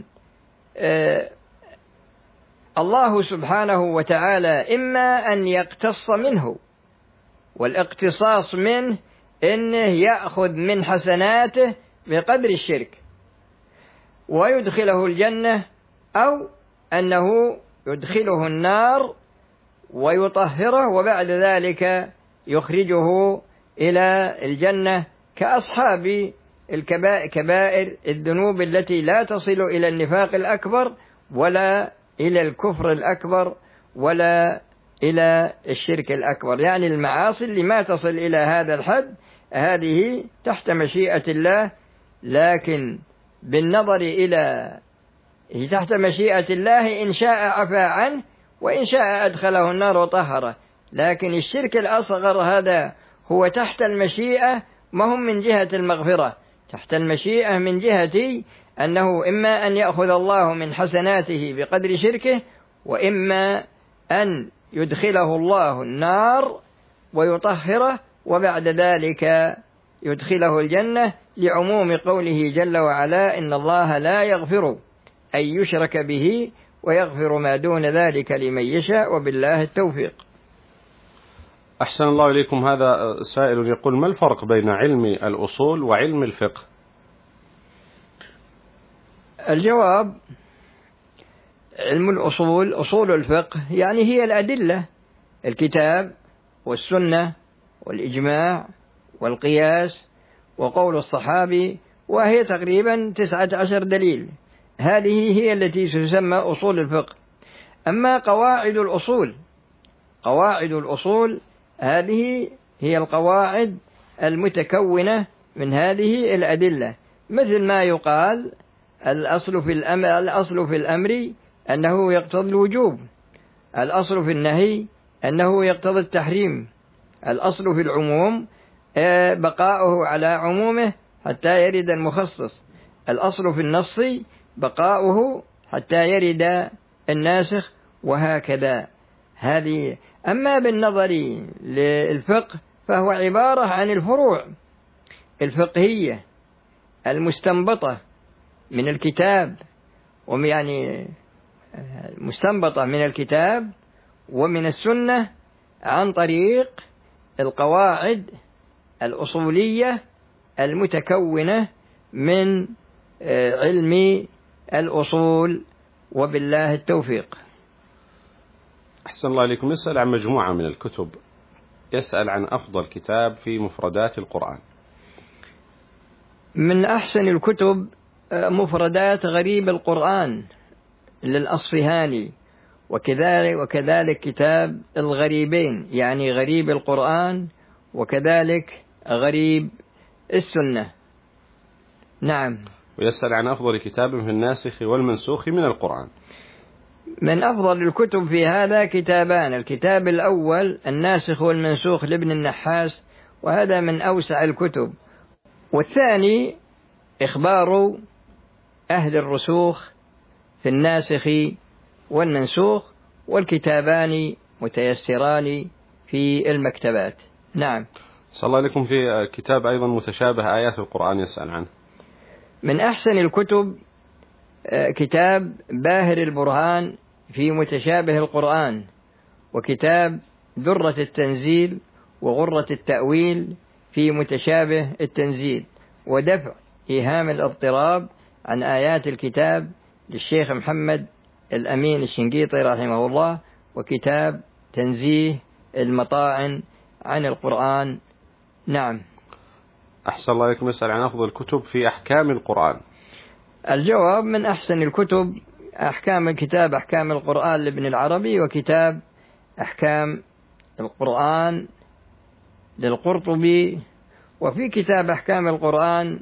الله سبحانه وتعالى إما أن يقتص منه، والاقتصاص منه إنه يأخذ من حسناته بقدر الشرك ويدخله الجنة، أو أنه يدخله النار ويطهره وبعد ذلك يخرجه إلى الجنة، كأصحاب كبائر الذنوب التي لا تصل إلى النفاق الأكبر ولا إلى الكفر الأكبر ولا إلى الشرك الأكبر. يعني المعاصي اللي ما تصل إلى هذا الحد هذه تحت مشيئة الله، لكن بالنظر إلى تحت مشيئة الله، إن شاء عفى عنه وإن شاء أدخله النار وطهره. لكن الشرك الأصغر هذا هو تحت المشيئة، ما هم من جهة المغفرة، تحت المشيئة من جهة أنه إما أن يأخذ الله من حسناته بقدر شركه، وإما أن يدخله الله النار ويطهره وبعد ذلك يدخله الجنة، لعموم قوله جل وعلا: إن الله لا يغفر أن يشرك به ويغفر ما دون ذلك لمن يشاء، وبالله التوفيق. أحسن الله إليكم. هذا سائل يقول: ما الفرق بين علم الأصول وعلم الفقه؟ الجواب: علم الأصول، أصول الفقه يعني هي الأدلة، الكتاب والسنة والإجماع والقياس وقول الصحابي، وهي تقريبا 19 دليل. هذه هي التي تسمى أصول الفقه. أما قواعد الأصول، قواعد الأصول هذه هي القواعد المتكونة من هذه الأدلة، مثل ما يقال: الأصل في الأمر أنه يقتضي الوجوب، الأصل في النهي أنه يقتضي التحريم، الأصل في العموم بقاؤه على عمومه حتى يرد المخصص، الأصل في النص بقاؤه حتى يرد الناسخ، وهكذا. هذه. أما بالنظر للفقه فهو عبارة عن الفروع الفقهية المستنبطة من الكتاب، يعني مستنبطة من الكتاب ومن السنة عن طريق القواعد الأصولية المتكونة من علم الأصول، وبالله التوفيق. أحسن الله إليكم. نسأل عن مجموعة من الكتب يسأل عن أفضل كتاب في مفردات القرآن. من أحسن الكتب مفردات غريب القرآن للأصفهاني، وكذلك كتاب الغريبين، يعني غريب القرآن وكذلك غريب السنة. نعم. ويسأل عن أفضل كتاب في الناسخ والمنسوخ من القرآن. من أفضل الكتب في هذا كتابان: الكتاب الأول الناسخ والمنسوخ لابن النحاس، وهذا من أوسع الكتب، والثاني إخبار أهل الرسوخ في الناسخ والمنسوخ، والكتابان متيسران في المكتبات. نعم. صلى الله عليكم. في كتاب أيضا متشابه آيات القرآن يسأل عنه. من أحسن الكتب كتاب باهر البرهان في متشابه القرآن، وكتاب درة التنزيل وغرة التأويل في متشابه التنزيل، ودفع إيهام الاضطراب عن آيات الكتاب للشيخ محمد الأمين الشنقيطي رحمه الله، وكتاب تنزيه المطاعن عن القرآن. نعم. أحسن الله عليكم. يسأل عن أفضل الكتب في أحكام القرآن. الجواب: من أحسن الكتب كتاب أحكام القرآن لابن العربي، وكتاب أحكام القرآن للقرطبي، وفي كتاب أحكام القرآن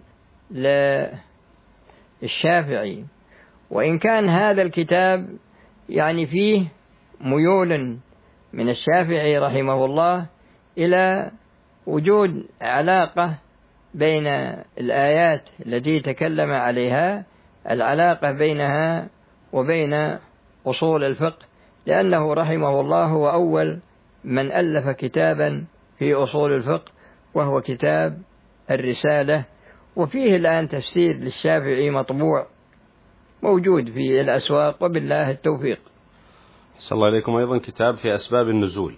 للشافعي. وإن كان هذا الكتاب يعني فيه ميول من الشافعي رحمه الله إلى وجود علاقة بين الآيات التي تكلم عليها، العلاقة بينها وبين أصول الفقه، لأنه رحمه الله هو أول من ألف كتابا في أصول الفقه، وهو كتاب الرسالة، وفيه الآن تفسير للشافعي مطبوع موجود في الأسواق، وبالله التوفيق. صلى الله عليكم. أيضا كتاب في أسباب النزول.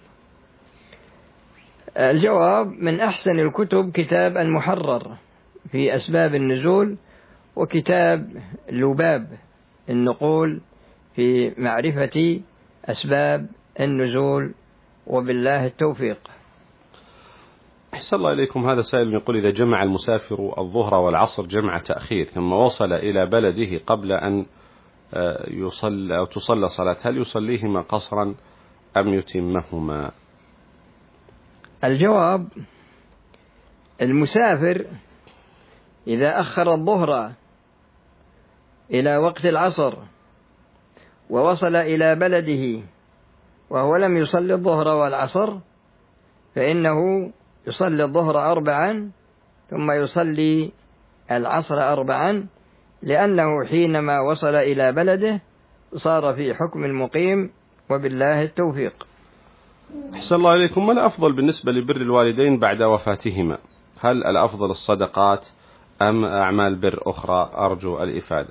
الجواب: من أحسن الكتب كتاب المحرر في أسباب النزول، وكتاب لباب النقول في معرفة أسباب النزول، وبالله التوفيق. أحسن الله إليكم. هذا سائل يقول: إذا جمع المسافر الظهر والعصر جمع تأخير ثم وصل إلى بلده قبل أن يصلى أو تصلى صلاة، هل يصليهما قصرا أم يتمهما؟ الجواب: المسافر إذا أخر الظهر إلى وقت العصر ووصل إلى بلده وهو لم يصلي الظهر والعصر، فإنه يصلي الظهر 4 ثم يصلي العصر 4، لأنه حينما وصل إلى بلده صار في حكم المقيم، وبالله التوفيق. أحسن الله إليكم. ما الأفضل بالنسبة لبر الوالدين بعد وفاتهما؟ هل الأفضل الصدقات أم أعمال بر أخرى؟ أرجو الإفادة.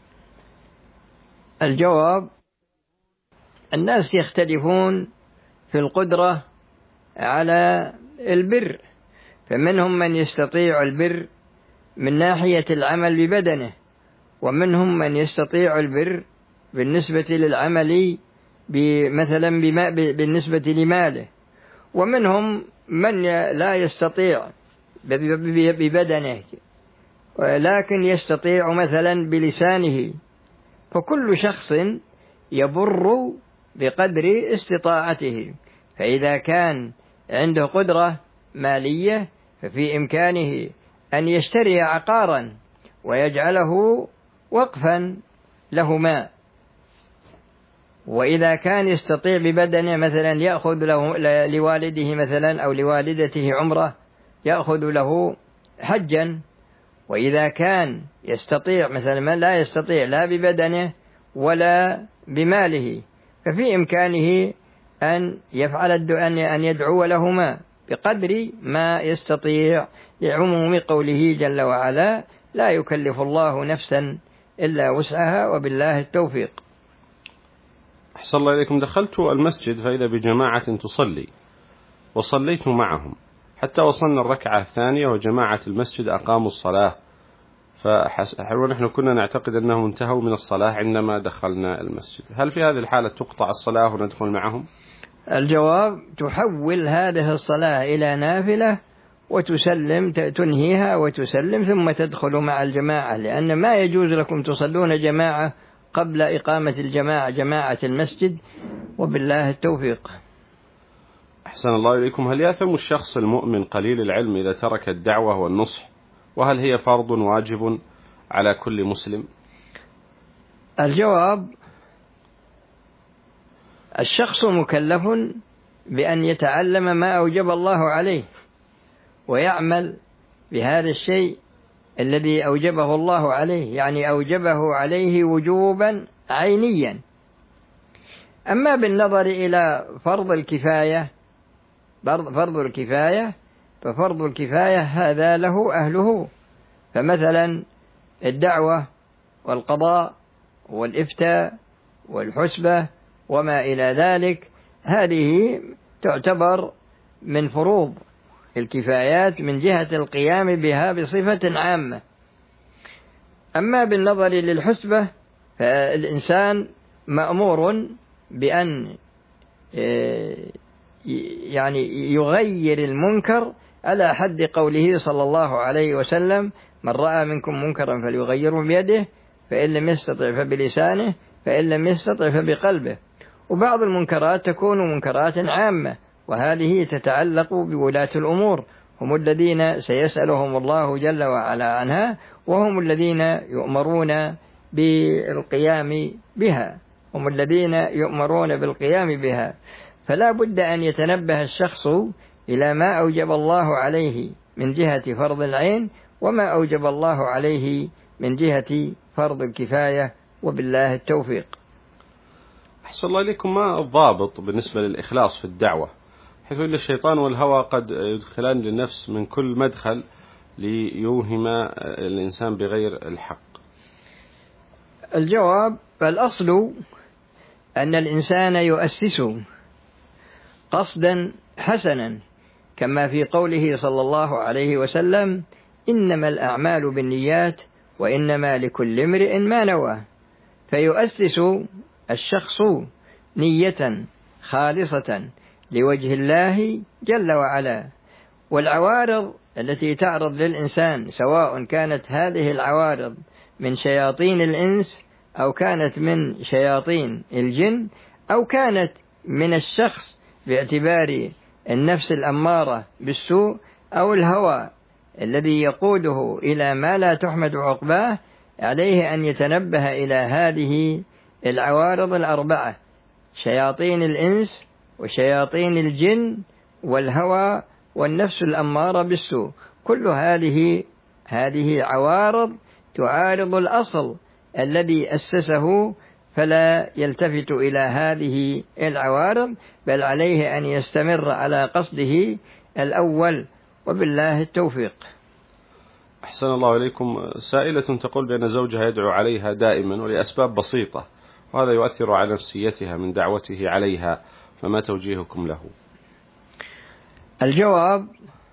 الجواب: الناس يختلفون في القدرة على البر، فمنهم من يستطيع البر من ناحية العمل ببدنه، ومنهم من يستطيع البر بالنسبة للعمل مثلا بالنسبة لماله، ومنهم من لا يستطيع ببدنه ولكن يستطيع مثلا بلسانه، فكل شخص يبر بقدر استطاعته. فإذا كان عنده قدرة مالية ففي إمكانه أن يشتري عقارا ويجعله وقفا لهما، وإذا كان يستطيع ببدنه مثلا يأخذ له لوالده مثلا أو لوالدته عمره، يأخذ له حجا. وإذا كان يستطيع مثلا من لا يستطيع لا ببدنه ولا بماله، ففي إمكانه أن يفعل أن يدعو لهما بقدر ما يستطيع، لعموم قوله جل وعلا: لا يكلف الله نفسا إلا وسعها، وبالله التوفيق. أحسن الله إليكم. دخلت المسجد فإذا بجماعة تصلي وصليت معهم حتى وصلنا الركعة الثانية وجماعة المسجد أقاموا الصلاة، ونحن كنا نعتقد أنهم انتهوا من الصلاة عندما دخلنا المسجد. هل في هذه الحالة تقطع الصلاة وندخل معهم؟ الجواب: تحول هذه الصلاة إلى نافلة وتسلم، تنهيها وتسلم ثم تدخل مع الجماعة، لأن ما يجوز لكم تصلون جماعة قبل إقامة الجماعة، جماعة المسجد، وبالله التوفيق. أحسن الله إليكم. هل يأثم الشخص المؤمن قليل العلم إذا ترك الدعوة والنصح، وهل هي فرض واجب على كل مسلم؟ الجواب: الشخص مكلف بأن يتعلم ما أوجب الله عليه ويعمل بهذا الشيء الذي أوجبه الله عليه، يعني أوجبه عليه وجوبا عينيا. أما بالنظر إلى فرض الكفاية ففرض الكفاية هذا له أهله، فمثلا الدعوة والقضاء والإفتاء والحسبة وما إلى ذلك، هذه تعتبر من فروض الكفايات من جهة القيام بها بصفة عامة. أما بالنظر للحسبة فالإنسان مأمور بأن يعني يغير المنكر على حد قوله صلى الله عليه وسلم: من رأى منكم منكرا فليغيره بيده، فإن لم يستطع فبلسانه، فإن لم يستطع فبقلبه. وبعض المنكرات تكون منكرات عامة، وهذه تتعلق بولاة الأمور، هم الذين سيسألهم الله جل وعلا عنها، وهم الذين يؤمرون بالقيام بها، فلا بد أن يتنبه الشخص إلى ما أوجب الله عليه من جهة فرض العين، وما أوجب الله عليه من جهة فرض الكفاية، وبالله التوفيق. أحسن الله إليكم. ما الضابط بالنسبة للإخلاص في الدعوة، حيث إن الشيطان والهوى قد يدخلان للنفس من كل مدخل ليوهم الإنسان بغير الحق؟ الجواب: الأصل أن الإنسان يؤسس قصدا حسنا، كما في قوله صلى الله عليه وسلم: إنما الأعمال بالنيات وإنما لكل امرئ ما نوى. فيؤسس الشخص نية خالصة لوجه الله جل وعلا، والعوارض التي تعرض للإنسان، سواء كانت هذه العوارض من شياطين الإنس أو كانت من شياطين الجن أو كانت من الشخص باعتبار النفس الأمارة بالسوء أو الهوى الذي يقوده إلى ما لا تحمد عقباه، عليه أن يتنبه إلى هذه العوارض الأربعة: شياطين الإنس وشياطين الجن والهوى والنفس الأمارة بالسوء. كل هذه عوارض تعارض الأصل الذي أسسه، فلا يلتفت إلى هذه العوارض، بل عليه أن يستمر على قصده الأول، وبالله التوفيق. أحسن الله إليكم. سائلة تقول بأن زوجها يدعو عليها دائما ولأسباب بسيطة، وهذا يؤثر على نفسيتها من دعوته عليها، فما توجيهكم له؟ الجواب: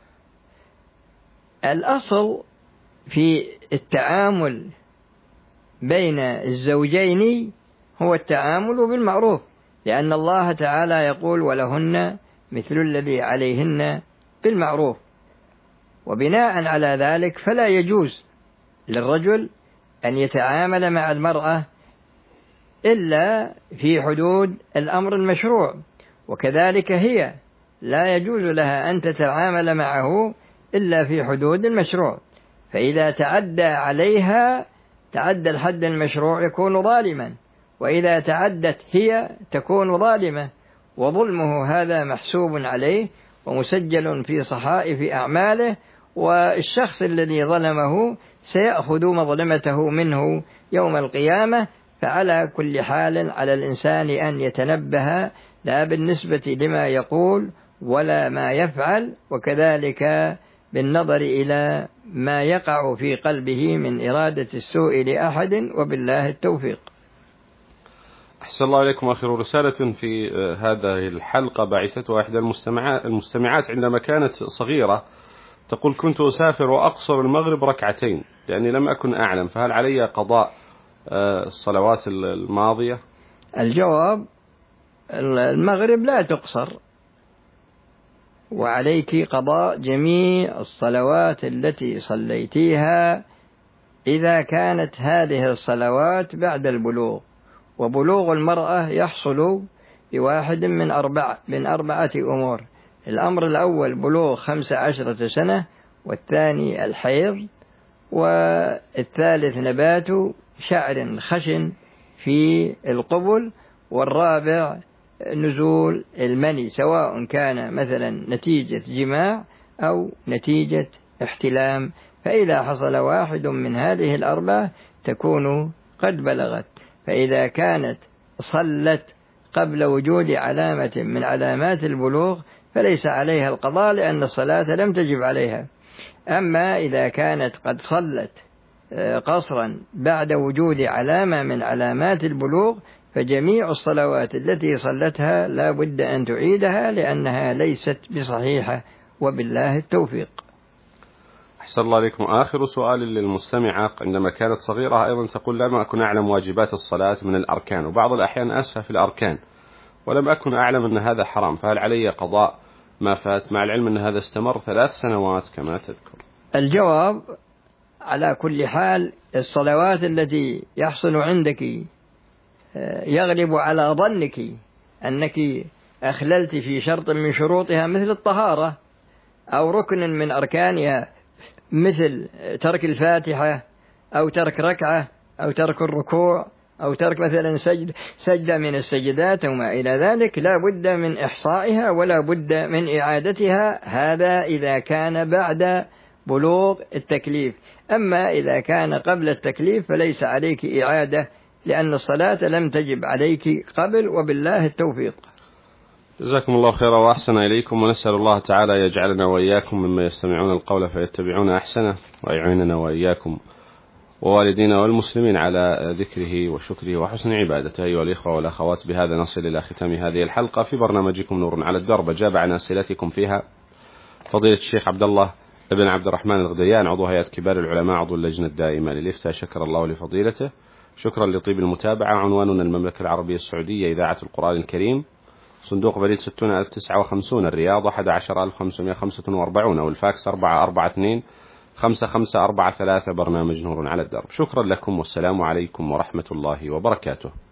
الأصل في التعامل بين الزوجين هو التعامل بالمعروف، لأن الله تعالى يقول: ولهن مثل الذي عليهن بالمعروف. وبناء على ذلك فلا يجوز للرجل أن يتعامل مع المرأة إلا في حدود الأمر المشروع، وكذلك هي لا يجوز لها أن تتعامل معه إلا في حدود المشروع. فإذا تعدى عليها تعدى الحد المشروع يكون ظالما، وإذا تعدت هي تكون ظالمة، وظلمه هذا محسوب عليه ومسجل في صحائف أعماله، والشخص الذي ظلمه سيأخذ مظلمته منه يوم القيامة. فعلى كل حال على الإنسان أن يتنبه لا بالنسبة لما يقول ولا ما يفعل، وكذلك بالنظر إلى ما يقع في قلبه من إرادة السوء لأحد، وبالله التوفيق. أحسن الله إليكم. آخر رسالة في هذه الحلقة بعثتها إحدى المستمعات عندما كانت صغيرة، تقول: كنت أسافر وأقصر المغرب ركعتين لأني لم أكن أعلم، فهل علي قضاء الصلوات الماضية؟ الجواب: المغرب لا تقصر، وعليك قضاء جميع الصلوات التي صليتيها إذا كانت هذه الصلوات بعد البلوغ. وبلوغ المرأة يحصل بواحد من أربعة أمور: الأمر الأول بلوغ 15 سنة، والثاني الحيض، والثالث نبات شعر خشن في القبل، والرابع نزول المني، سواء كان مثلا نتيجة جماع أو نتيجة احتلام. فإذا حصل واحد من هذه الأربعة تكون قد بلغت. فإذا كانت صلت قبل وجود علامة من علامات البلوغ فليس عليها القضاء، لأن الصلاة لم تجب عليها. أما إذا كانت قد صلت قصرا بعد وجود علامة من علامات البلوغ فجميع الصلوات التي صلتها لا بد أن تعيدها، لأنها ليست بصحيحة، وبالله التوفيق. أحسن الله عليكم. آخر سؤال للمستمعة: عندما كانت صغيرة أيضا تقول لم أكن أعلم واجبات الصلاة من الأركان، وبعض الأحيان أسهى في الأركان ولم أكن أعلم أن هذا حرام، فهل علي قضاء ما فات مع العلم أن هذا استمر 3 سنوات كما تذكر؟ الجواب: على كل حال الصلوات التي يحصل عندك يغلب على ظنك أنك أخللت في شرط من شروطها مثل الطهارة، أو ركن من أركانها مثل ترك الفاتحة، أو ترك ركعة، أو ترك الركوع، أو ترك مثلا سجدة من السجدات وما إلى ذلك، لا بد من إحصائها ولا بد من إعادتها. هذا إذا كان بعد بلوغ التكليف. أما إذا كان قبل التكليف فليس عليك إعادة، لأن الصلاة لم تجب عليك قبل، وبالله التوفيق. جزاكم الله خيرا وأحسن إليكم، ونسأل الله تعالى يجعلنا وإياكم مما يستمعون القول فيتبعون أحسنه، ويعيننا وإياكم ووالدينا والمسلمين على ذكره وشكره وحسن عبادته. أيها الإخوة والأخوات، بهذا نصل إلى ختام هذه الحلقة في برنامجكم نور على الدرب. أجاب عن أسئلتكم فيها فضيلة الشيخ عبد الله بن عبد الرحمن الغديان، عضو هيئة كبار العلماء، عضو اللجنة الدائمة للإفتاء، شكر الله لفضيلته. شكرا لطيب المتابعة. عنواننا المملكة العربية السعودية، إذاعة القرآن الكريم، صندوق بريد 60059 الرياض 11545، أو الفاكس 442 5543. برنامج نور على الدرب. شكرا لكم، والسلام عليكم ورحمة الله وبركاته.